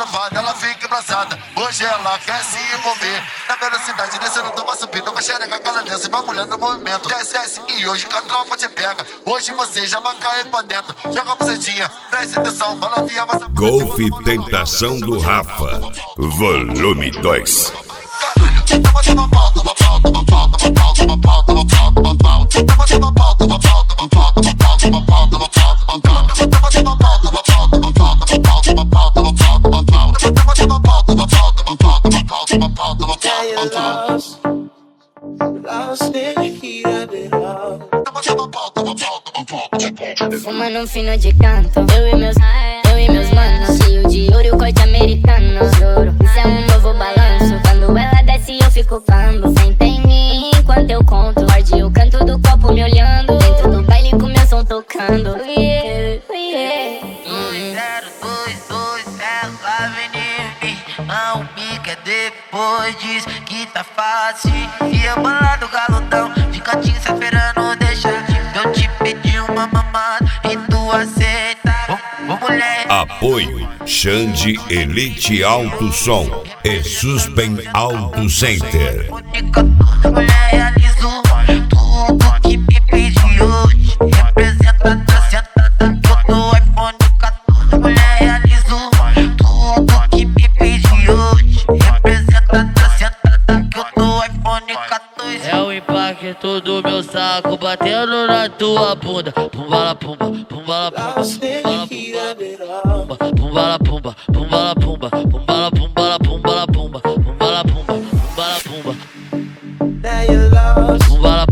no vale, ela fica embraçada. Hoje ela quer se envolver. Na velocidade, descendo, toma subindo, com a xereca, aquela dança, bagulhando no movimento. Desce e hoje com a tropa te pega. Hoje você já vai cair pra dentro. Joga a bucetinha, preste atenção, balanceia, mas... Golf Tentação do Rafa, volume 2. Fumando um fino de canto, eu e meus manos, cheio de ouro e o corte americano. Isso é um novo balanço, quando ela desce eu fico cando. Senta em mim enquanto eu conto, morde o canto do copo me olhando. Dentro do baile com meu som tocando. 022, ela vem em mim. Não me quer depois, diz que tá fácil. E eu bolado galudão, fica te esperando deixar. Eu te pedi uma mamada e tu aceita. Ô mulher. Apoio Xande Elite Alto Som e Suspen Auto Center. Mulher realizou tudo que me pediu. Representa a sentada que eu tô iPhone 14. Mulher realizou tudo que me pediu. Representa a sentada que eu tô iPhone 14. É o impacto do meu saco batendo na tua bunda. Pumbala pumba, pumbala pumba, pumbala pumba, pumbala pumba, pumbala pumbala pumbala pumba, pumbala pumba, pumbala pumba, pumbala